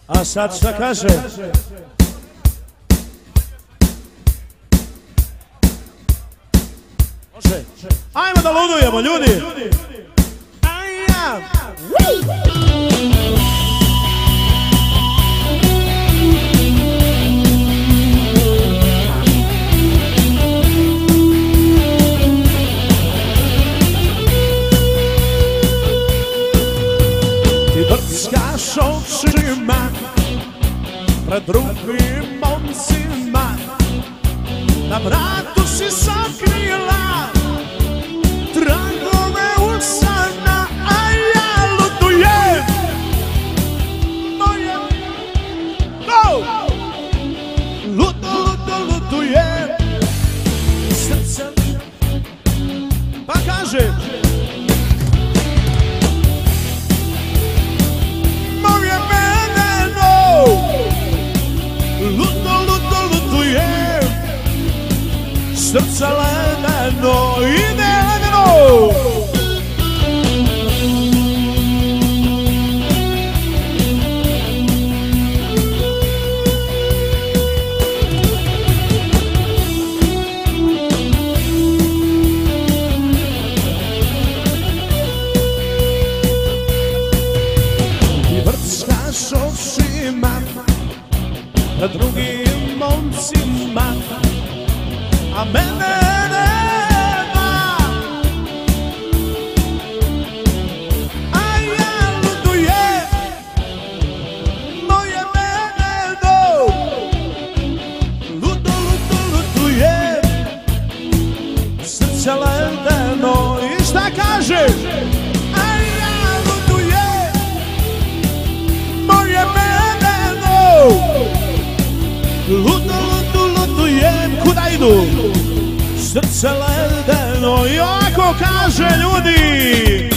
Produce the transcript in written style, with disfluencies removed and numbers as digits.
A sad šta kaže? Može. Ajmo da ludujemo, ljudi! Ti brskaš očima pred drugim momcima, na vratu si sakrila tragove usana, a ja lutujem. Moje lutujem srce, pa kaže moje veneno, lutujem srce ledeno, ide ledeno. Ti vrcaš očima na drugim momcima, a mene nema, a ja lutujem, moje veneno, lutujem, srce ledeno. I šta kaže? A ja lutujem, moje veneno, lutujem. Kuda idu? Srce ledeno. I ovako kaže, ljudi.